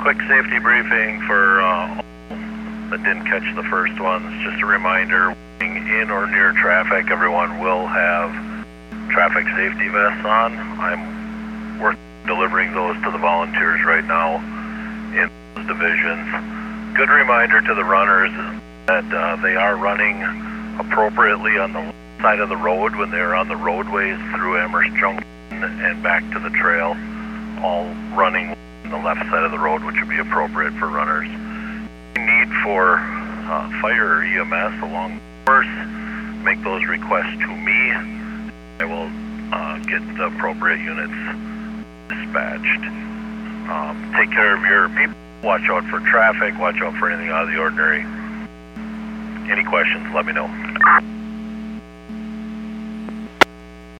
quick safety briefing for all that didn't catch the first ones. Just a reminder, in or near traffic, everyone will have traffic safety vests on. I'm working delivering those to the volunteers right now in those divisions. Good reminder to the runners that they are running appropriately on the side of the road when they're on the roadways through Amherst Junction and back to the trail, all running on the left side of the road, which would be appropriate for runners. Need for fire or EMS along the course, make those requests to me. I will get the appropriate units dispatched. Take care of your people, watch out for traffic, watch out for anything out of the ordinary. Any questions, let me know.